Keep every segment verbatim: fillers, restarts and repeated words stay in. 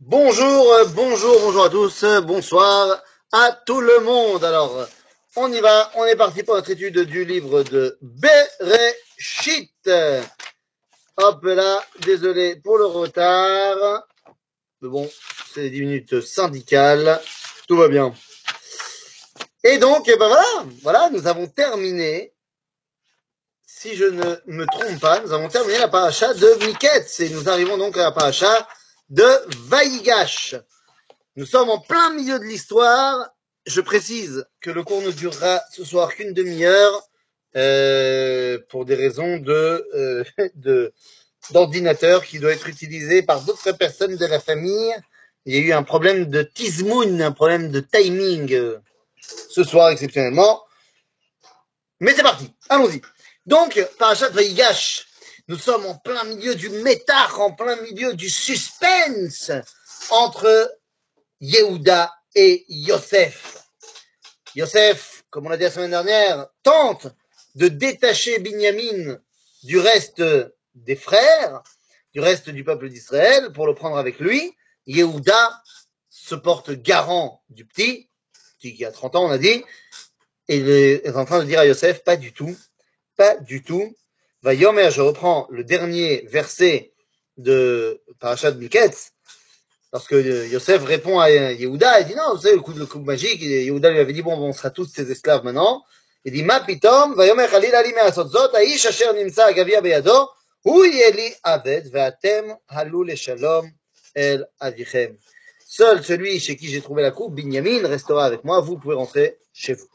Bonjour, euh, bonjour, bonjour à tous, euh, bonsoir à tout le monde. Alors, euh, on y va, on est parti pour notre étude du livre de Bereshit. Hop là, désolé pour le retard. Mais bon, c'est des dix minutes syndicales, tout va bien. Et donc, eh ben voilà, voilà, nous avons terminé, si je ne me trompe pas, nous avons terminé la paracha de Miketz. Et nous arrivons donc à la paracha de Vaïgash. Nous sommes en plein milieu de l'histoire. Je précise que le cours ne durera ce soir qu'une demi-heure euh, pour des raisons de, euh, de d'ordinateur qui doit être utilisé par d'autres personnes de la famille. Il y a eu un problème de tizmoun, un problème de timing euh, ce soir exceptionnellement. Mais c'est parti, allons-y. Donc, Parashat Vaïgash, nous sommes en plein milieu du métar, en plein milieu du suspense entre Yehuda et Yosef. Yosef, comme on l'a dit la semaine dernière, tente de détacher Binyamin du reste des frères, du reste du peuple d'Israël, pour le prendre avec lui. Yehuda se porte garant du petit, qui a trente ans, on a dit, et il est en train de dire à Yosef, pas du tout, pas du tout. Vayomer, je reprends le dernier verset de Parashat Miketz, parce que Yosef répond à Yehuda, il dit non, vous savez, le coup, le coup magique, Yehuda lui avait dit, bon, on sera tous tes esclaves maintenant. Il dit, ma pitom, vayomer chalil ali me'asot zot, ha'ish asher nimsa agavia beyado, hu yeli aved, ve'atem halu leshalom el avichem. Seul celui chez qui j'ai trouvé la coupe, Binyamin, restera avec moi, vous pouvez rentrer chez vous.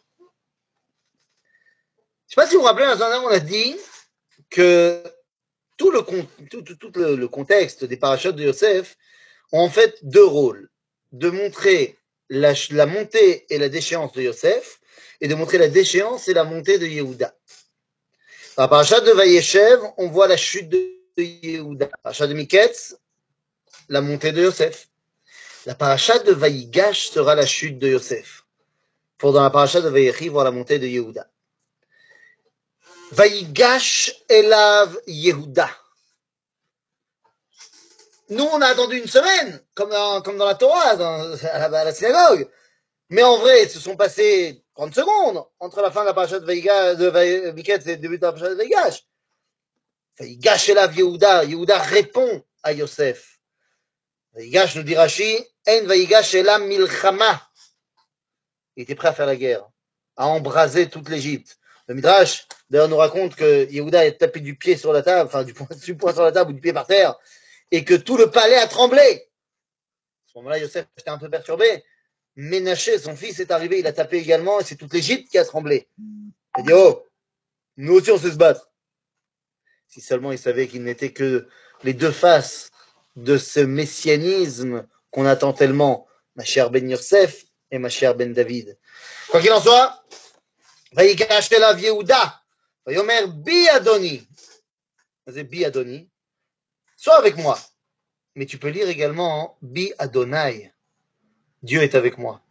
Je sais pas si vous vous rappelez, on a dit que tout le, tout, tout, tout le, le contexte des parachutes de Yosef ont en fait deux rôles. De montrer la, la montée et la déchéance de Yosef, et de montrer la déchéance et la montée de Yehuda. Dans la parachat de Vayeshev, on voit la chute de Yehuda. La parachat de Miketz, la montée de Yosef. La parachat de Vayigash sera la chute de Yosef. Pour dans la parachat de Vayechi voir la montée de Yehuda. Vayigash elav Yehuda. Nous, on a attendu une semaine, comme dans, comme dans la Torah, dans, à, la, à la synagogue. Mais en vrai, se sont passés trente secondes entre la fin de la parasha de Vaïga, de Miketz et le début de la parasha de Vaïgash. Vaïgash est là, Yehuda. Yehuda répond à Yosef. Vaïgash nous dit Rashi, En Vaïgash est là, Milchama. Il était prêt à faire la guerre, à embraser toute l'Égypte. Le Midrash, d'ailleurs, nous raconte que Yehuda a tapé du pied sur la table, enfin, du poing, du poing sur la table ou du pied par terre, et que tout le palais a tremblé. À ce moment-là, Yosef était un peu perturbé. Ménaché, son fils, est arrivé, il a tapé également, et c'est toute l'Égypte qui a tremblé. Il a dit, oh, nous aussi on sait se battre. Si seulement il savait qu'il n'était que les deux faces de ce messianisme qu'on attend tellement, ma chère Ben Yosef et ma chère Ben David. Quoi qu'il en soit, Vaïgash elav Yehuda, Vayomer bi Adoni. C'est bi Adoni. Sois avec moi. Mais tu peux lire également bi Adonai. Dieu est avec moi.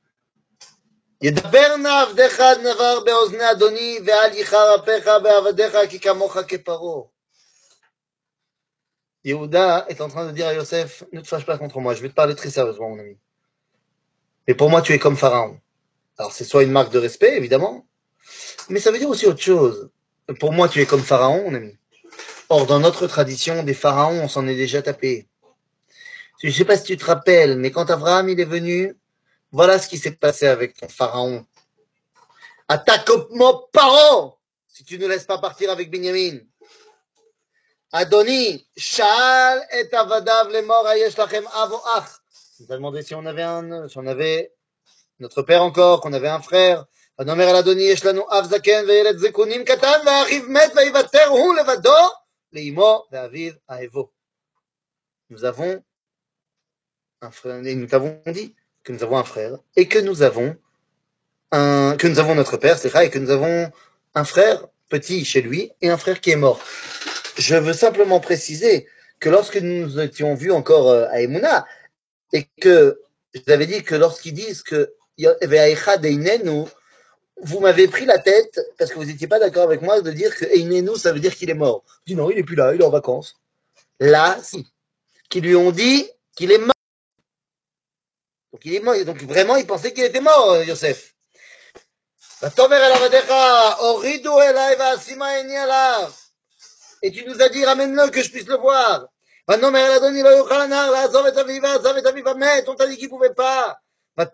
ידבר נא עבדך עד נבר באוזני אדוני ואל ייחר אפיך בעבדיך כי כמוך כפרעה. Yehuda est en train de dire à Yosef, ne te fâche pas contre moi, je vais te parler très sérieusement, mon ami. Mais pour moi, tu es comme Pharaon. Alors, c'est soit une marque de respect, évidemment, mais ça veut dire aussi autre chose. Pour moi, tu es comme Pharaon, mon ami. Or, dans notre tradition, des pharaons, on s'en est déjà tapé. Je ne sais pas si tu te rappelles, mais quand Abraham il est venu, voilà ce qui s'est passé avec ton pharaon. Attaque mon parent si tu ne laisses pas partir avec Binyamin. Adoni, Sha'al et avadav lemor hayesh lachem avo ach. Il t'a demandé si on avait un, si on avait notre père encore, qu'on avait un frère. Anomer al Adoni, yesh lanu av zaken ve'yelet zekunim katan ve'achiv met ve'ivater hu levado leimo ve'aviv aevo. Nous avons un frère, et nous t'avons dit que nous avons un frère et que nous avons un, que nous avons notre père, c'est vrai, et que nous avons un frère petit chez lui et un frère qui est mort. Je veux simplement préciser que lorsque nous nous étions vus encore à Emouna, et que je vous avais dit que lorsqu'ils disent que vous m'avez pris la tête parce que vous n'étiez pas d'accord avec moi de dire que Einenu, ça veut dire qu'il est mort. Je dis non, il n'est plus là, il est en vacances. Là, si. Qui lui ont dit qu'il est mort. Donc, il est mort. Donc vraiment, il pensait qu'il était mort, Yosef. Et tu nous as dit, ramène-le, que je puisse le voir. On t'a dit qu'il ne pouvait pas. Ça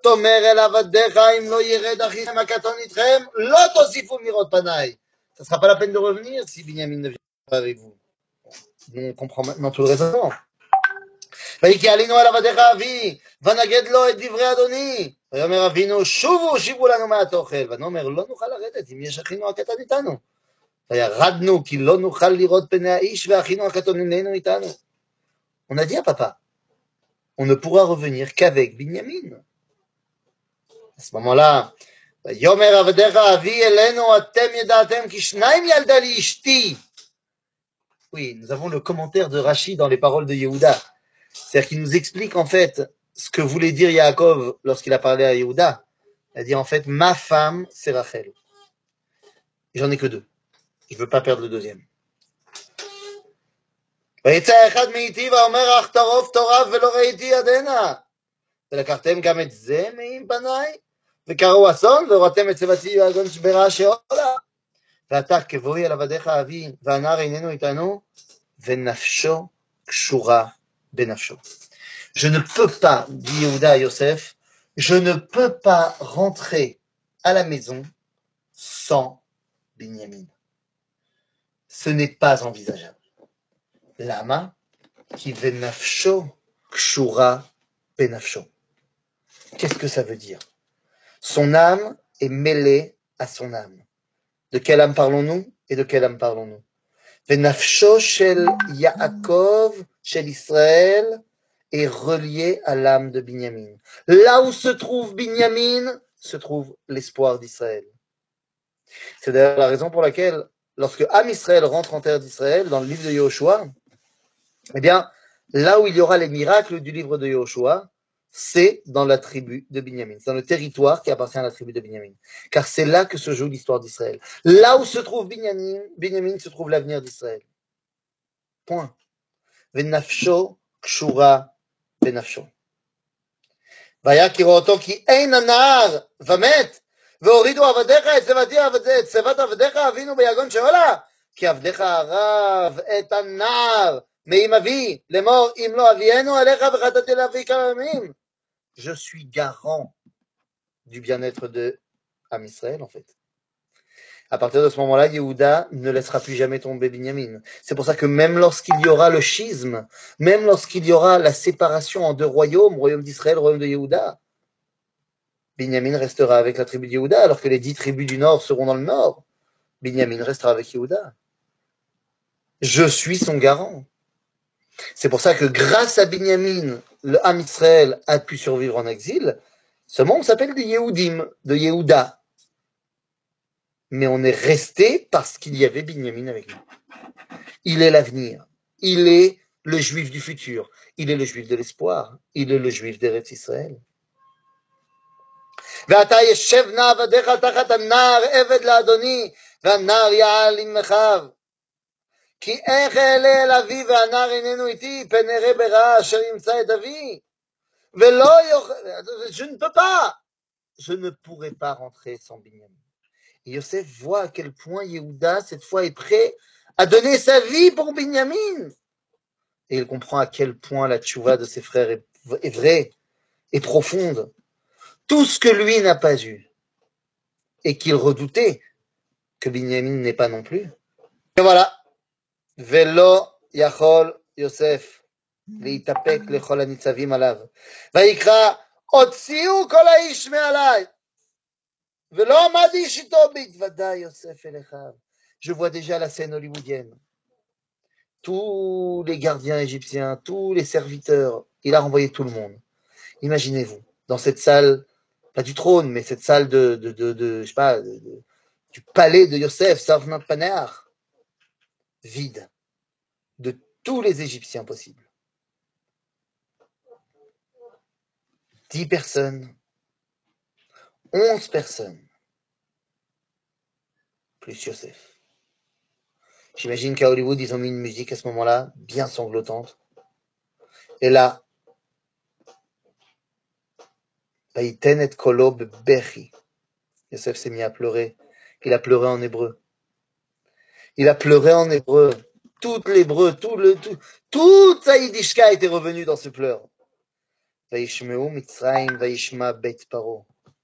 ne sera pas la peine de revenir si Binyamin ne vient pas avec vous. On comprend maintenant tout le raisonnement. ויקי עלינו אל עבדיך אבי, ונגד לו את דברי אדוני. ויאמר אבינו, שובו, שיבו לנו מהתאכל. ונאמר, לא נוכל לרדת אם יש אחינו הקטן איתנו. וירדנו, כי לא נוכל לראות פני האיש, ואחינו הקטן איננו איתנו. On a dit à papa, on ne pourra revenir qu'avec Binyamin. À ce moment-là, ויאמר עבדיך אבי אלינו, אתם ידעתם כי שניים ילדה לי אשתי. Oui, nous avons le commentaire de Rashi dans les paroles de Yehuda. C'est-à-dire qu'il nous explique en fait ce que voulait dire Yaakov lorsqu'il a parlé à Yehuda. Il a dit en fait, ma femme, c'est Rachel. J'en ai que deux. Je ne veux pas perdre le deuxième. ולקחתם גם את זה מעם בניי, וקראו אסון, והורדתם את צבתי והגון שברה שאולה. ועתה כבואי אל עבדיך אבי, והנער איננו איתנו, ונפשו קשורה בנפשו. Je ne peux pas, dit Yehuda à Yosef, je ne peux pas rentrer à la maison sans Binyamin. Ce n'est pas envisageable. Lama, qui venafsho kshura benafsho. Qu'est-ce que ça veut dire? Son âme est mêlée à son âme. De quelle âme parlons-nous et de quelle âme parlons-nous? Venafsho shel Yaakov, shel Israël, est relié à l'âme de Binyamin. Là où se trouve Binyamin, se trouve l'espoir d'Israël. C'est d'ailleurs la raison pour laquelle, lorsque Am Israël rentre en terre d'Israël, dans le livre de Yoshua, eh bien, là où il y aura les miracles du livre de Yoshua, c'est dans la tribu de Binyamin. C'est dans le territoire qui appartient à la tribu de Binyamin. Car c'est là que se joue l'histoire d'Israël. Là où se trouve Binyamin, Binyamin se trouve l'avenir d'Israël. Point. Venafsho kshura benafsho. ויקראו אותו כי אין הנער ומת, והורידו עבדיך את צוות עבדיך אבינו ביגון שאולה, כי עבדיך הרב את הנער מעם אבי, לאמור אם לא אבינו עליך וחטאתי לאבי כמה ימים. Je suis garant du bien-être de Am Israël en fait. À partir de ce moment-là, Yehuda ne laissera plus jamais tomber Binyamin. C'est pour ça que même lorsqu'il y aura le schisme, même lorsqu'il y aura la séparation en deux royaumes, royaume d'Israël, royaume de Yehuda, Binyamin restera avec la tribu de Yehuda, alors que les dix tribus du nord seront dans le nord. Binyamin restera avec Yehuda. Je suis son garant. C'est pour ça que grâce à Binyamin, le Ham Israël a pu survivre en exil. Seulement, on s'appelle des Yehudim, de Yehuda. Mais on est resté parce qu'il y avait Binyamin avec nous. Il est l'avenir. Il est le juif du futur. Il est le juif de l'espoir. Il est le juif d'Eretz Israël. ועתה ישב נא עבדיך תחת הנער עבד לאדוני, והנער יעל עם אחיו. כי איך אעלה אל אבי והנער איננו איתי, פן אראה ברע אשר ימצא את אבי. ולא יוכל... Je ne peux pas. Je ne pourrai pas rentrer sans Binyamin. Et Yosef voit à quel point Yehuda, cette fois, est prêt à donner sa vie pour Binyamin. Et il comprend à quel point la tchouva de ses frères est, est vraie, est profonde. Tout ce que lui n'a pas eu, et qu'il redoutait, que Binyamin n'est pas non plus. Et voilà. Velo yachol Yosef להתאפק לכל הניצבים עליו. ויקרא, הוציאו כל האיש מעליי. ולא עמד איש איתו בהתוודע יוסף אל אחיו. Je vois déjà la scène hollywoodienne. Tous les gardiens égyptiens, tous les serviteurs, il a renvoyé tout le monde. Imaginez-vous, dans cette salle, pas du trône, mais cette salle de, de, de, de je sais pas, de, de, du palais de Yosef, Savnat Panéach, vide, de tous les Égyptiens possibles. Dix personnes, onze personnes, plus Yosef. J'imagine qu'à Hollywood, ils ont mis une musique à ce moment-là, bien sanglotante. Et là, Vaïten et kolo bebechi. Yosef s'est mis à pleurer. Il a pleuré en hébreu. Il a pleuré en hébreu. Tout l'hébreu, tout le, tout, toute sa yiddishka était revenue dans ce pleur. Vaishmeu Mitzrayim, Vaishma Bet Paro.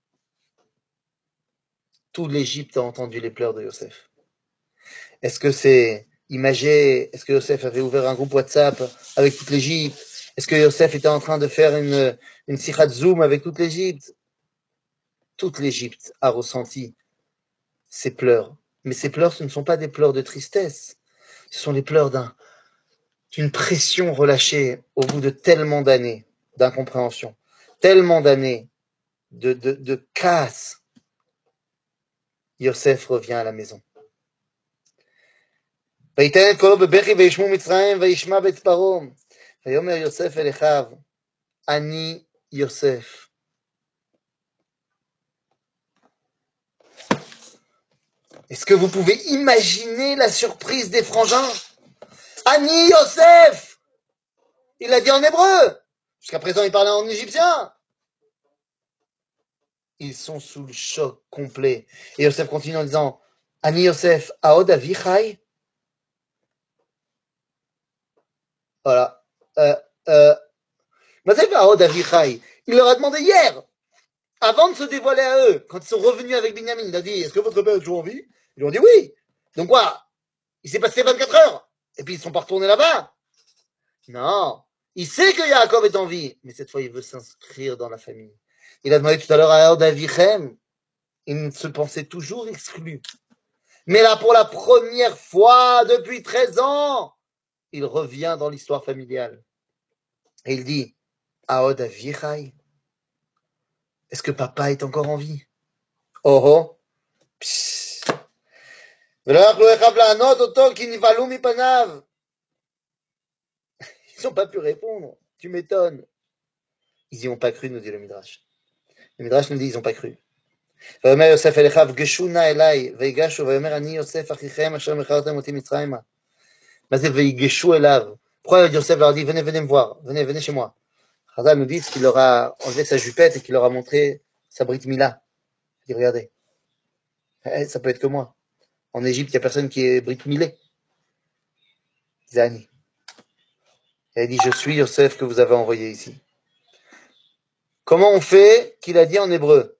Tout l'Égypte a entendu les pleurs de Yosef. Est-ce que c'est imagé? Est-ce que Yosef avait ouvert un groupe WhatsApp avec toute l'Égypte? Est-ce que Yosef était en train de faire une, une sikhat Zoom avec toute l'Égypte? Toute l'Égypte a ressenti ces pleurs. Mais ces pleurs, ce ne sont pas des pleurs de tristesse. Ce sont les pleurs d'un, d'une pression relâchée au bout de tellement d'années d'incompréhension, tellement d'années de, de, de casse. Yosef revient à la maison. ויתן את קולו בבכי וישמעו מצרים וישמע בית פרעה. ויאמר יוסף אל אחיו, אני יוסף. Est-ce que vous pouvez imaginer la surprise des frangins? Ani Yosef! Il l'a dit en hébreu. Jusqu'à présent, il parlait en égyptien. Ils sont sous le choc complet. Et Yosef continue en disant, Ani Yosef, Aod Avichai? Voilà. Euh, euh, Aod Avichai. Il leur a demandé hier, avant de se dévoiler à eux, quand ils sont revenus avec Binyamin, il a dit, est-ce que votre père est toujours en vie? Ils lui ont dit oui. Donc quoi? Il s'est passé vingt-quatre heures. Et puis ils ne sont pas retournés là-bas. Non. Il sait que Yaakov est en vie. Mais cette fois, il veut s'inscrire dans la famille. Il a demandé tout à l'heure à Aod Avichem. Il se pensait toujours exclu. Mais là, pour la première fois depuis treize ans, il revient dans l'histoire familiale. Et il dit, Aod Avichai, est-ce que papa est encore en vie? Oh oh. Psst. Ils n'ont pas pu répondre. Tu m'étonnes. Ils n'y ont pas cru, nous dit le Midrash. Le Midrash nous dit, ils n'ont pas cru. ויאמר יוסף אל אחיו, גשו נא אליי, ויגשו, ויאמר אני יוסף אחיכם, אשר מכרתם אותי מצרימה. מה זה ויגשו אליו? Pourquoi Yosef leur dit, venez, venez me voir, venez, venez chez moi. Chazal nous dit qu'il leur a enlevé sa jupette et qu'il leur a montré sa Brit Mila. Il dit, regardez, eh, ça peut être que moi. En Égypte, il n'y a personne qui est Brit Milé. Zani. Elle dit, je suis Yosef que vous avez envoyé ici. Comment on fait qu'il a dit en hébreu?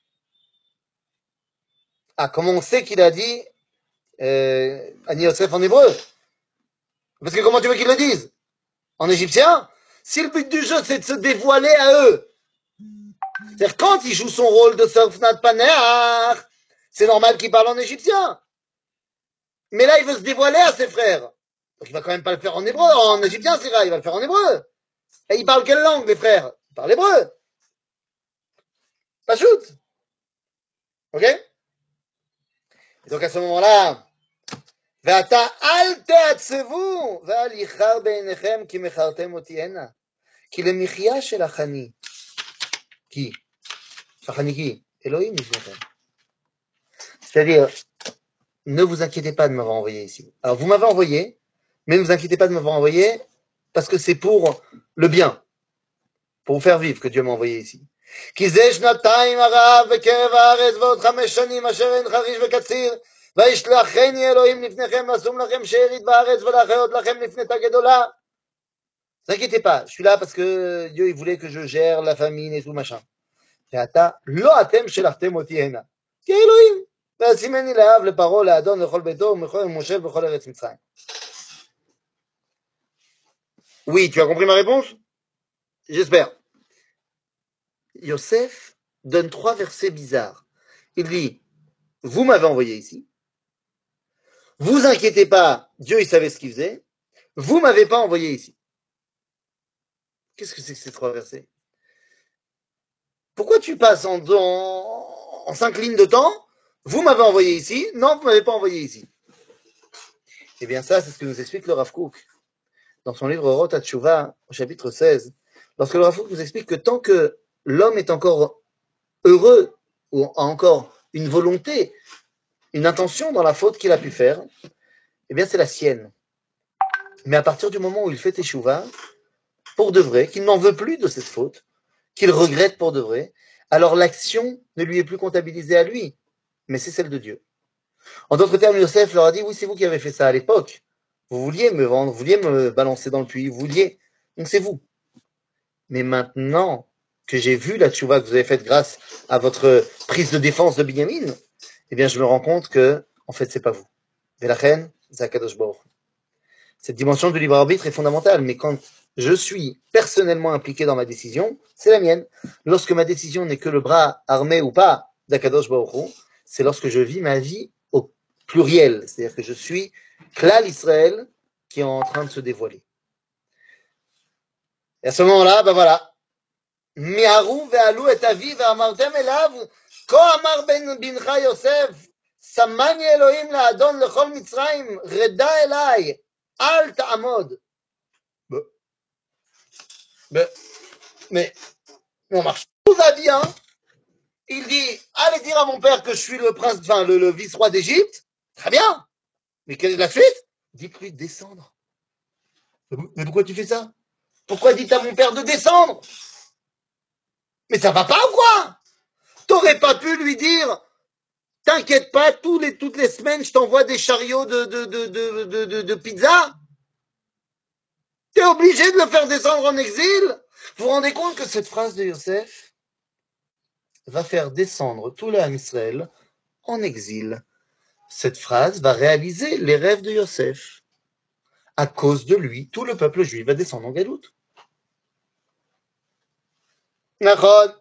Ah, comment on sait qu'il a dit euh, Ani Yosef en hébreu? Parce que comment tu veux qu'ils le disent? En égyptien? Si le but du jeu, c'est de se dévoiler à eux. C'est-à-dire, quand il joue son rôle de Sofnat Paneach, c'est normal qu'il parle en égyptien. Mais là, il veut se dévoiler à ses frères. Donc, il va quand même pas le faire en hébreu. En égyptien, c'est vrai, il va le faire en hébreu. Et il parle quelle langue, les frères? Il parle hébreu. Pas shoot. Ok? Et donc, à ce moment-là, ועתה אל תעצבו ואל יכר בעיניכם כי מכרתם אותי הנה כי למחיה שלך אני כי שלך אני כי אלוהים לפניכם. C'est-à-dire, ne vous inquiétez pas de m'avoir envoyé ici. Alors vous m'avez envoyé, mais ne vous inquiétez pas de m'avoir envoyé parce que c'est pour le bien, pour vous faire vivre que Dieu m'a envoyé ici. כי זה שנתיים הרעב בקרב הארץ ועוד חמש שנים אשר אין חריש וקציר וישלחני אלוהים לפניכם לשום לכם שארית בארץ ולהחיות לכם לפנתה גדולה. Ne vous inquiétez pas, je suis là parce que Dieu il voulait que je gère la famine et tout machin. ועתה לא אתם שלחתם אותי הנה, כי אלוהים וישימני לאב לפרעה לאדון לכל ביתו ומכל משה בכל ארץ מצרים. Oui, tu as compris ma réponse? J'espère. Yosef donne trois versets bizarres. Il dit, vous m'avez envoyé ici. Vous inquiétez pas, Dieu il savait ce qu'il faisait. Vous m'avez pas envoyé ici. Qu'est-ce que c'est que ces trois versets? Pourquoi tu passes en, en, en cinq lignes de temps? Vous m'avez envoyé ici. Non, vous m'avez pas envoyé ici. Eh bien ça, c'est ce que nous explique le Rav Kook dans son livre Orot HaTshuva au chapitre seize. Lorsque le Rav Kook nous explique que tant que l'homme est encore heureux ou a encore une volonté, une intention dans la faute qu'il a pu faire, eh bien c'est la sienne. Mais à partir du moment où il fait teshuva, pour de vrai, qu'il n'en veut plus de cette faute, qu'il regrette pour de vrai, alors l'action ne lui est plus comptabilisée à lui, mais c'est celle de Dieu. En d'autres termes, Yosef leur a dit, oui, c'est vous qui avez fait ça à l'époque. Vous vouliez me vendre, vous vouliez me balancer dans le puits, vous vouliez. Donc c'est vous. Mais maintenant que j'ai vu la tchouva que vous avez faite grâce à votre prise de défense de Binyamin, eh bien, je me rends compte que, en fait, c'est pas vous. Velachen, Zakadosh Baruch. Cette dimension du libre arbitre est fondamentale, mais quand je suis personnellement impliqué dans ma décision, c'est la mienne. Lorsque ma décision n'est que le bras armé ou pas d'Akadosh Baruch Hu, c'est lorsque je vis ma vie au pluriel, c'est-à-dire que je suis Klal Israël qui est en train de se dévoiler. Et à ce moment-là, ben voilà. Miharu ve'alu et avi ve'amartem elav כה אמר בנך יוסף, שמני אלוהים לאדון לכל מצרים, רדה אליי, אל תעמוד. Mais, mais, on marche. Tout va bien. Il dit, allez dire à mon père que je suis le prince, enfin, le, le vice-roi d'Égypte. Très bien. Mais quelle est la suite? Dites-lui de descendre. Mais pourquoi tu fais ça? Pourquoi dites à mon père de descendre? Mais ça va pas ou quoi? T'aurais pas pu lui dire, t'inquiète pas, tous les, toutes les semaines, je t'envoie des chariots de, de, de, de, de, de, de pizza? T'es obligé de le faire descendre en exil? Vous vous rendez compte que cette phrase de Yosef va faire descendre tout l'âme Israël en exil. Cette phrase va réaliser les rêves de Yosef. À cause de lui, tout le peuple juif va descendre en galoute. נכון.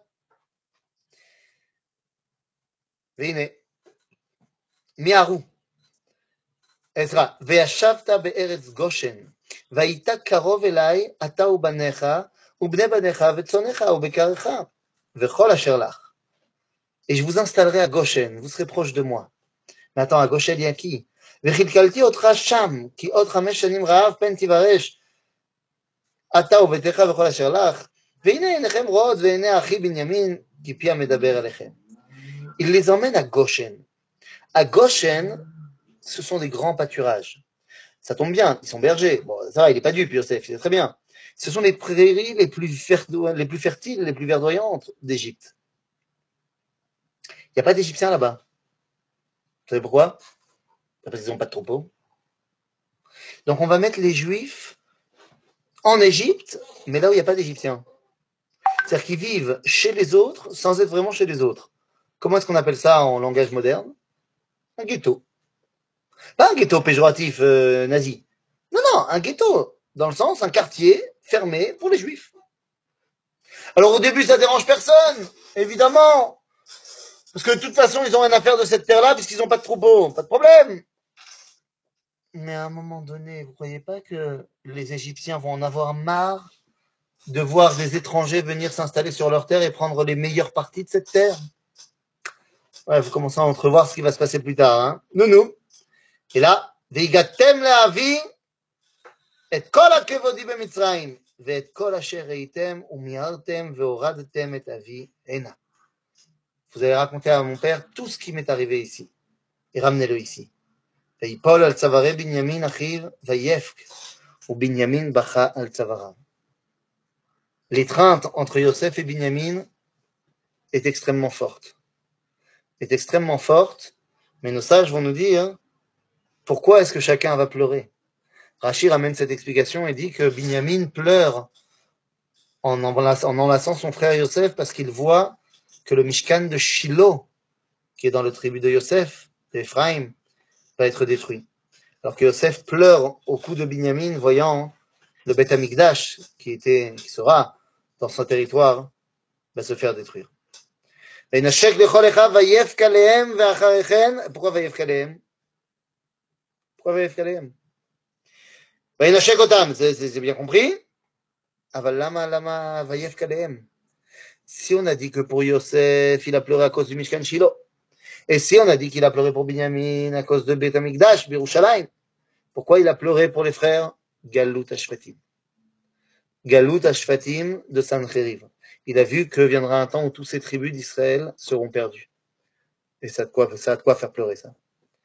והנה, מיהרו. עזרא, וישבת בארץ גושן, והיית קרוב אליי, אתה ובניך, ובני בניך, וצונך, ובקרך, וכל אשר לך. Et je vous installerai à Goshen, vous serez proche de moi. Mais attends, à Goshen, il y a qui? וכלכלתי אותך שם, כי עוד חמש שנים רעב פן תיוורש, אתה וביתך וכל אשר לך, והנה עיניכם רואות ועיני אחי בנימין, כי פי המדבר עליכם. Il les emmène à Goshen. À Goshen, ce sont des grands pâturages. Ça tombe bien, ils sont bergers. Bon, ça va, il n'est pas dupe, Yosef, il est très bien. Ce sont les prairies les plus, ferdo- les plus fertiles, les plus verdoyantes d'Égypte. Il n'y a pas d'Égyptiens là-bas. Vous savez pourquoi? Parce qu'ils n'ont pas de troupeaux. Donc on va mettre les Juifs en Égypte, mais là où il n'y a pas d'Égyptiens. C'est-à-dire qu'ils vivent chez les autres sans être vraiment chez les autres. Comment est-ce qu'on appelle ça en langage moderne? Un ghetto. Pas un ghetto péjoratif euh, nazi. Non, non, un ghetto. Dans le sens, un quartier fermé pour les Juifs. Alors au début, ça dérange personne, évidemment. Parce que de toute façon, ils ont rien à faire de cette terre-là puisqu'ils n'ont pas de troupeau. Pas de problème. Mais à un moment donné, vous croyez pas que les Égyptiens vont en avoir marre de voir des étrangers venir s'installer sur leur terre et prendre les meilleures parties de cette terre? Ouais, vous commencez à entrevoir ce qui va se passer plus tard. Hein. Nounou. Et là, Veigatem le'avi et kol hakevodi b'Mitzrayim ve'et kol asher reitem umiartem ve'oradtem et avi hena. Vous allez raconter à mon père tout ce qui m'est arrivé ici et ramenez-le ici. ויפול על צווארי בנימין אחיו ויבך ובנימין בכה על צוואריו. L'étreinte entre Yosef et Binyamin est extrêmement forte. Est extrêmement forte, mais nos sages vont nous dire pourquoi est-ce que chacun va pleurer. Rashi ramène cette explication et dit que Binyamin pleure en enlaçant, en enlaçant son frère Yosef parce qu'il voit que le Mishkan de Shiloh, qui est dans le tribu de Yosef, d'Ephraïm, va être détruit. Alors que Yosef pleure au cou de Binyamin, voyant le Beth Amikdash, qui était, qui sera dans son territoire, va se faire détruire. Pourquoi Vayef Kalehem? Pourquoi Vayef Kalehem? Vayinashek Otam, c'est bien compris. Aval lama lama Vayef Kalehem. Si on a dit que pour Yosef, il a pleuré à cause du Mishkan Shiloh, et si on a dit qu'il a pleuré pour Binyamin à cause de Beth Amikdash, Birushalayim, pourquoi il a pleuré pour les frères? Galut Ashvatim. Galut Ashvatim de Sancheriv. Il a vu que viendra un temps où toutes ces tribus d'Israël seront perdues. Et ça a de quoi, ça a de quoi faire pleurer ça.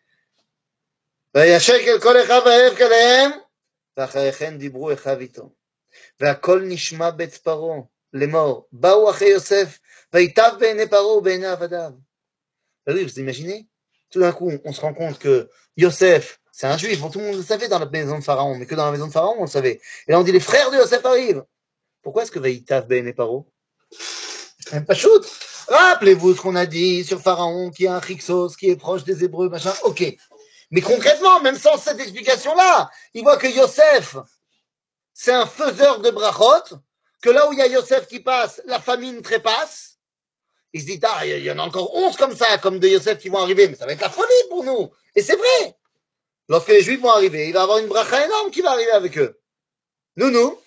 וישק אל כל אחיו ויבך אליהם, ואחריכם דיברו אחיו איתו. והכל נשמע בית פרעה, les morts. Baou aché Yosef, vaïtav be'ene paro be'ene avadav. Ben oui, vous imaginez? Tout d'un coup, on se rend compte que Yosef, c'est un juif. Bon, tout le monde le savait dans la maison de Pharaon, mais que dans la maison de Pharaon, on le savait. Et là, on dit les frères de Yosef arrivent. Pourquoi est-ce que vaïtav be'ene paro? Même pas shoot. Rappelez-vous ce qu'on a dit sur Pharaon, qui est un Rixos, qui est proche des Hébreux, machin. Ok. Mais concrètement, même sans cette explication-là, il voit que Yosef, c'est un faiseur de brachot, que là où il y a Yosef qui passe, la famine trépasse. Il se dit, ah, il y en a encore onze comme ça, comme de Yosef qui vont arriver, mais ça va être la folie pour nous. Et c'est vrai. Lorsque les Juifs vont arriver, il va y avoir une bracha énorme qui va arriver avec eux. Nous, nous.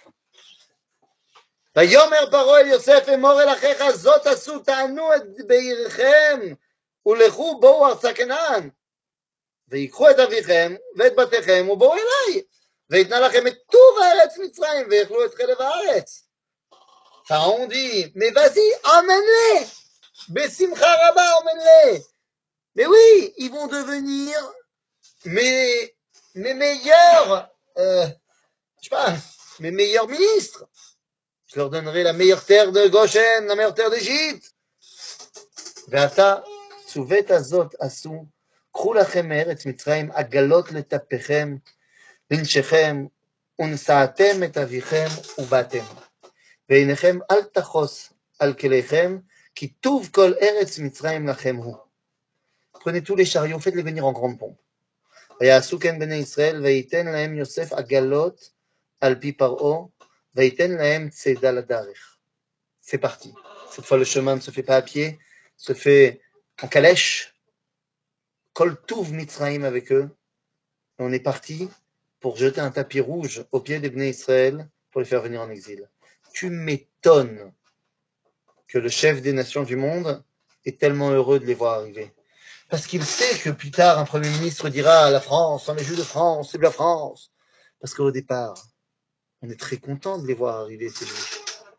ויאמר פרעה אל יוסף אמור אל אחיך זאת עשו תענו את בעירכם ולכו בואו ארצה כנען ויקחו את אביכם ואת בתיכם ובואו אליי ויתנה לכם את טוב הארץ מצרים ויאכלו את חלב הארץ. Pharaon dit mais vas-y emmène-les בשמחה רבה emmène-les. Mais oui, ils vont devenir mes, mes meilleurs euh, je sais pas mes meilleurs ministres. Je leur donnerai la meilleure terre de Goshen, la meilleure terre d'Égypte. ועתה צוות הזאת עשו, קחו לכם מארץ מצרים עגלות לטפכם, לנשיכם, ונשאתם את אביכם ובאתם. ועיניכם אל תחוס על כליכם, כי טוב כל ארץ מצרים לכם הוא. Prenez tous les chariots, faites-les venir en grande pompe. ויעשו כן בני ישראל, וייתן להם יוסף עגלות על פי פרעה, וייתן להם צידה לדרך. C'est parti. Cette fois, le chemin ne se fait pas à pied, se fait en calèche. Kol Touv Mitzraïm avec eux. Et on est parti pour jeter un tapis rouge au pied des Bnei Israël pour les faire venir en exil. Tu m'étonnes que le chef des nations du monde est tellement heureux de les voir arriver. Parce qu'il sait que plus tard, un premier ministre dira à la France, on est juifs de France, c'est de la France. Parce qu'au départ, on est très content de les voir arriver, ces juifs.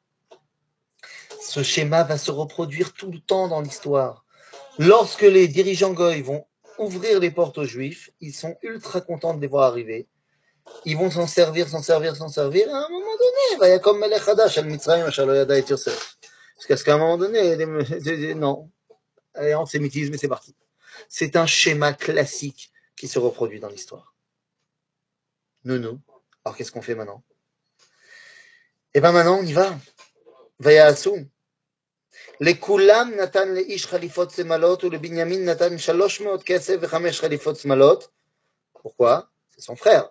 Ce schéma va se reproduire tout le temps dans l'histoire. Lorsque les dirigeants goïs vont ouvrir les portes aux juifs, ils sont ultra contents de les voir arriver. Ils vont s'en servir, s'en servir, s'en servir. À un moment donné, va y a comme Melech Hadash al Mitzrayim asher lo yada et Yosef. Jusqu'à ce qu'à un moment donné, les, non, allez, antisémitisme et c'est parti. C'est un schéma classique qui se reproduit dans l'histoire. Nous, nous. Alors qu'est-ce qu'on fait maintenant? Eh ben maintenant, on y va. Vayaasu. לכולם נתן לאיש חליפות שמלות ולבנימין נתן שלוש מאות כסף וחמש חליפות שמלות. Pourquoi? C'est son frère.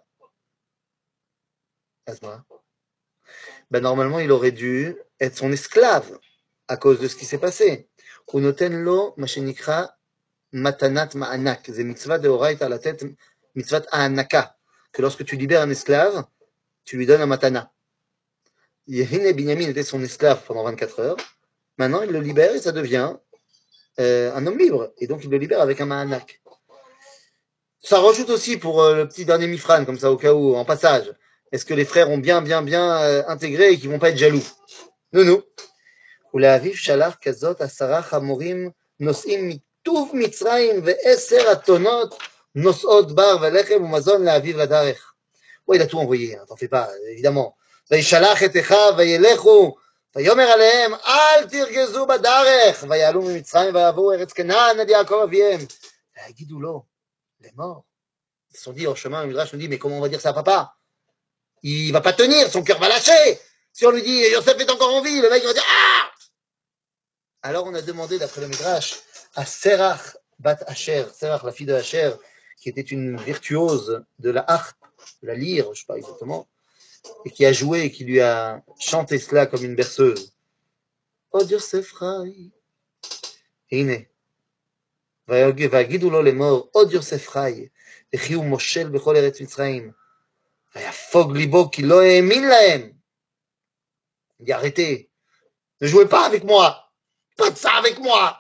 Ben normalement, il aurait dû être son esclave à cause de ce qui s'est passé. הוא נותן לו מה שנקרא מתנת מענק. זה מצווה דאורייתא לתת מצוות הענקה. Que lorsque tu libères un esclave, tu lui donnes un matana. הנה בנימין était son esclave pendant vingt-quatre heures. Maintenant, il le libère et ça devient euh, un homme libre. Et donc, il le libère avec un ma'anak. Ça rajoute aussi pour euh, le petit dernier mifran, comme ça, au cas où, en passage. Est-ce que les frères ont bien, bien, bien euh, intégré et qu'ils ne vont pas être jaloux? Non, non. ולאביו שלח כזאת עשרה חמורים נושאים מטוב מצרים ועשר אתונות נושאות בר ולחם ומזון לאביו לדרך. Ouais, il a tout envoyé, hein, t'en fais pas, évidemment. וישלח את אחיו וילכו ויאמר עליהם אל תרגזו בדרך ויעלו ממצרים ויבואו ארץ כנען עד יעקב אביהם ויגידו לו לאמור. Ils se sont dit en chemin, le Midrash nous dit mais comment on va dire ça à papa? Il va pas tenir, son cœur va lâcher. Si on lui dit Yosef est encore en vie, le mec il va dire ah. Alors on a demandé d'après le Midrash à Serach bat Asher, Serach la fille de Asher, qui était une virtuose de la harpe, de la lyre, je sais pas exactement, et qui a joué et qui lui a chanté cela comme une berceuse. עוד יוסף חי. הנה, ויגידו לו לאמור, עוד יוסף חי, וכי הוא מושל בכל ארץ מצרים. ויפוג ליבו כי לא האמין להם. Il dit arrêtez, ne jouez pas avec moi, pas de ça avec moi.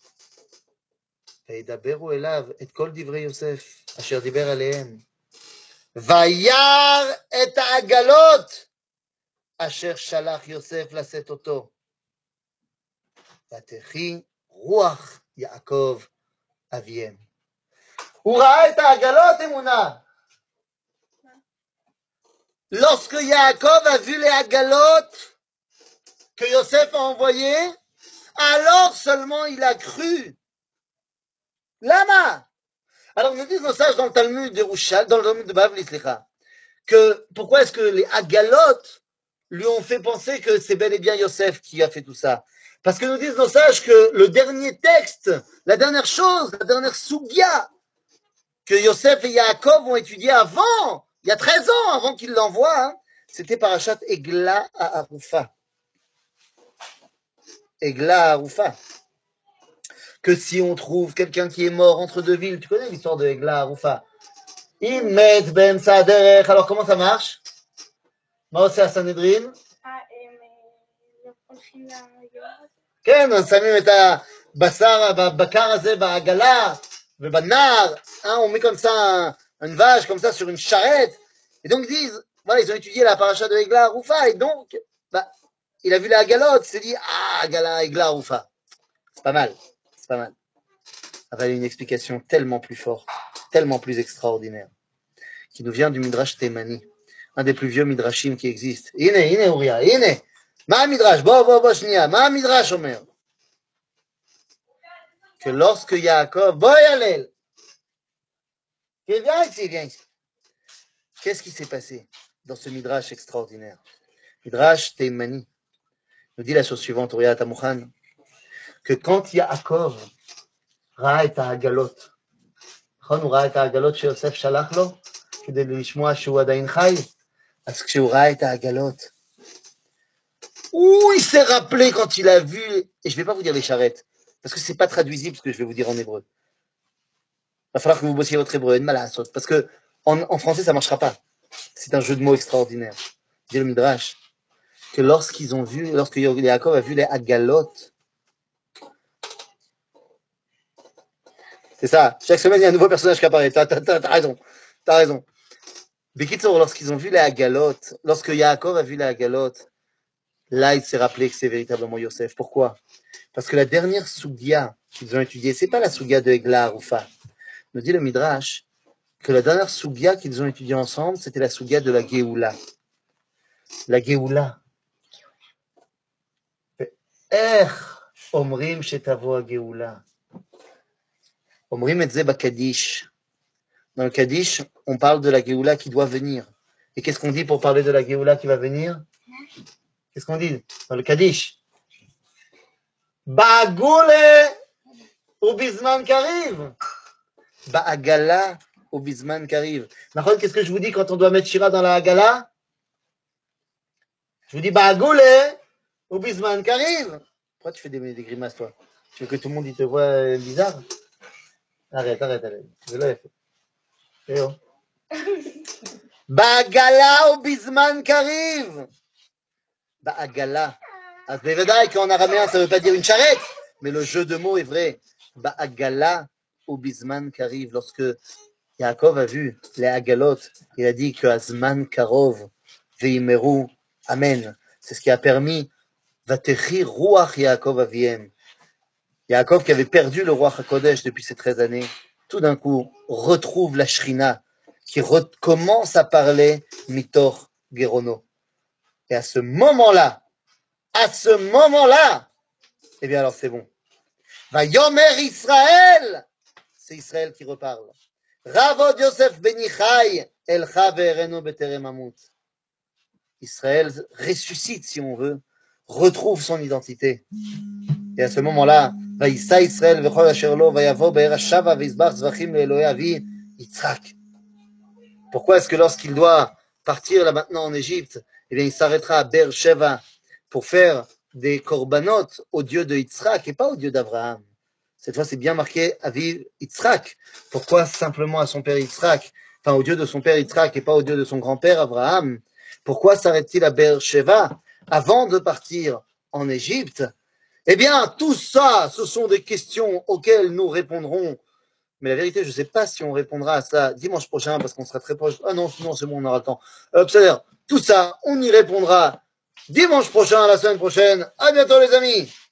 וידברו אליו את כל דברי יוסף, אשר דיבר עליהם. וירא את העגלות, אשר שלח יוסף לשאת אותו. ותחי רוח יעקב אביהם. הוא ראה את העגלות אמונה. Lorsque Yaakov a vu les agalotes que Yosef a envoyé, alors seulement il a cru. Lama. Alors nous disent nos sages dans le Talmud de Rouchal, dans le Talmud de Bavli, que pourquoi est-ce que les Agalotes lui ont fait penser que c'est bel et bien Yosef qui a fait tout ça? Parce que nous disent nos sages que le dernier texte, la dernière chose, la dernière soubia que Yosef et Yaakov ont étudié avant, il y a treize ans avant qu'ils l'envoient, hein, c'était Parashat Egla à Arufa. Egla à Arufa. Que si on trouve quelqu'un qui est mort entre deux villes, tu connais l'histoire de Egla à Arufa. Imet ben Saderech. Alors comment ça marche? Moi c'est à Sanhedrin. כן, שמים את הבשר, בבקר הזה בעגלה ובנער, hein, on met comme ça un, une vache comme ça sur une charrette, et donc ils disent, voilà, ils ont étudié la paracha de Egla Roufa, et donc, bah, il a vu la galotte, il s'est dit, ah, Agala, Egla Roufa, c'est pas mal, c'est pas mal. Avec une explication tellement plus forte, tellement plus extraordinaire, qui nous vient du Midrash Temani, un des plus vieux Midrashim qui existent. Ine, ine, Uriah, ine. מה המדרש? בוא, בוא, בוא, שנייה. מה המדרש אומר? Que lorsque Yaakov, בוא Yalel, viens ici, viens ici. Qu'est-ce qui s'est passé dans ce midrash extraordinaire? Midrash Teimani nous dit la chose suivante, Uriah Tamouchan, que quand Yaakov ראה את העגלות, נכון? הוא ראה את העגלות שיוסף שלח לו, כדי לשמוע שהוא עדיין חי, אז כשהוא ראה את העגלות, ouh, il s'est rappelé quand il a vu, et je ne vais pas vous dire les charrettes, parce que ce n'est pas traduisible ce que je vais vous dire en hébreu. Il va falloir que vous bossiez votre hébreu, parce que en, en français ça ne marchera pas. C'est un jeu de mots extraordinaire. Dit le Midrash, que lorsqu'ils ont vu, lorsque Yaakov a vu les Agalot, c'est ça, chaque semaine il y a un nouveau personnage qui apparaît, t'as, t'as, t'as, t'as raison, t'as raison. Bekitsour, lorsqu'ils ont vu les Agalot, lorsque Yaakov a vu les Agalot, là, il s'est rappelé que c'est véritablement Yosef. Pourquoi? Parce que la dernière Sougia qu'ils ont étudiée, c'est pas la Sougia de Egla Arufa. Nous dit le Midrash que la dernière Sougia qu'ils ont étudiée ensemble, c'était la Sougia de la Géoula. La Géoula. Er omrim shetavo ha-Géoula. Omrim et ze ba-Kaddish. Dans le Kaddish, on parle de la Géoula qui doit venir. Et qu'est-ce qu'on dit pour parler de la Géoula qui va venir? Qu'est-ce qu'on dit dans le Kaddish? Ba'agule ou bizman kariv. Ba'agala ou bizman kariv. D'accord, qu'est-ce que je vous dis quand on doit mettre Shira dans la Agala? Je vous dis Ba'agule ou bizman kariv. Pourquoi tu fais des, des grimaces, toi? Tu veux que tout le monde il te voit bizarre? Arrête, arrête, arrête. Je l'ai fait. Eh oh. Ba'agala ou bizman kariv. Ba'agala. Ah, Bévédaï, qu'en araméen, ça ne veut pas dire une charrette, mais le jeu de mots est vrai. Ba'agala ou bizman kariv. Lorsque Yaakov a vu les agalot, il a dit que Azman karov veimeru amen. C'est ce qui a permis Vatechi ruach Yaakov aviem. Yaakov qui avait perdu le roi HaKodesh depuis ces treize années, tout d'un coup retrouve la Shrina qui recommence à parler mitor gerono. Et à ce moment-là, à ce moment-là, eh bien alors c'est bon. Va yomer Israël, c'est Israël qui reparle. Ravod Yosef benichai elcha ve'ereno beterem amut. Israël ressuscite, si on veut, retrouve son identité. Et à ce moment-là, va yissa Israël vechol asher lo va yavo be'er hashava ve'izbach zvachim le'Elohei avi Yitzhak. Pourquoi est-ce que lorsqu'il doit partir là maintenant en Égypte, eh bien il s'arrêtera à Beer-Sheva pour faire des korbanot au Dieu de Yitzhak et pas au Dieu d'Abraham. Cette fois, c'est bien marqué Aviv Yitzhak. Pourquoi simplement à son père Yitzhak, enfin au Dieu de son père Yitzhak et pas au Dieu de son grand-père Abraham? Pourquoi s'arrête-t-il à Beer-Sheva avant de partir en Égypte? Eh bien, tout ça, ce sont des questions auxquelles nous répondrons. Mais la vérité, je ne sais pas si on répondra à ça dimanche prochain parce qu'on sera très proche. Ah non, sinon c'est bon, on aura le temps. Euh, c'est-à-dire, tout ça, on y répondra dimanche prochain, la semaine prochaine. À bientôt les amis.